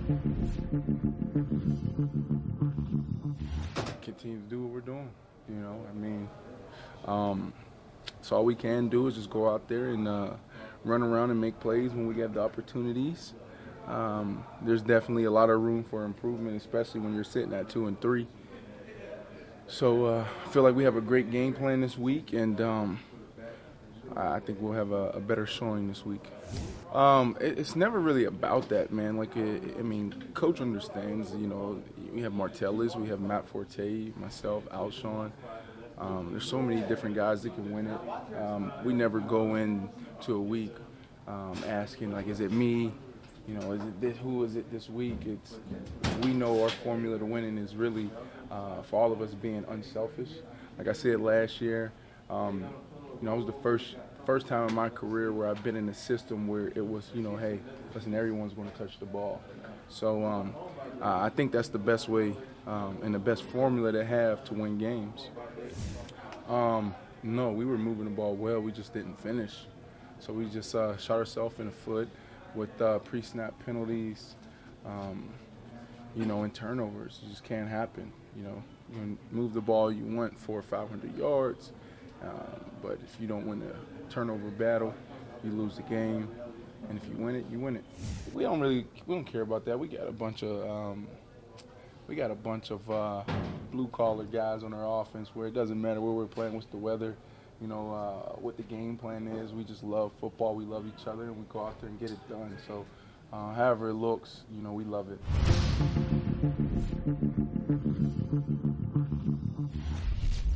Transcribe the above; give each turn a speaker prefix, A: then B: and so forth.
A: Continue to do what we're doing. You know, I mean, so all we can do is just go out there and run around and make plays when we get the opportunities. There's definitely a lot of room for improvement, especially when you're sitting at 2-3. So I feel like we have a great game plan this week, and I think we'll have a better showing this week. It's never really about that, man. Like, I mean, Coach understands. You know, we have Martellus, we have Matt Forte, myself, Alshon. There's so many different guys that can win it. We never go into a week asking, like, is it me? You know, is it this? Who is it this week? We know our formula to winning is really for all of us being unselfish. Like I said last year, you know, it was the first time in my career where I've been in a system where it was, you know, hey, listen, everyone's going to touch the ball. So I think that's the best way and the best formula to have to win games. No, we were moving the ball well. We just didn't finish. So we just shot ourselves in the foot with pre-snap penalties, you know, and turnovers. It just can't happen. You know, you move the ball, you want 400 or 500 yards, but if you don't win the turnover battle, you lose the game. And if you win it, you win it. We don't care about that. We got a bunch of blue collar guys on our offense where it doesn't matter where we're playing, what's the weather, you know, what the game plan is. We just love football. We love each other, and we go out there and get it done. So however it looks, you know, we love it.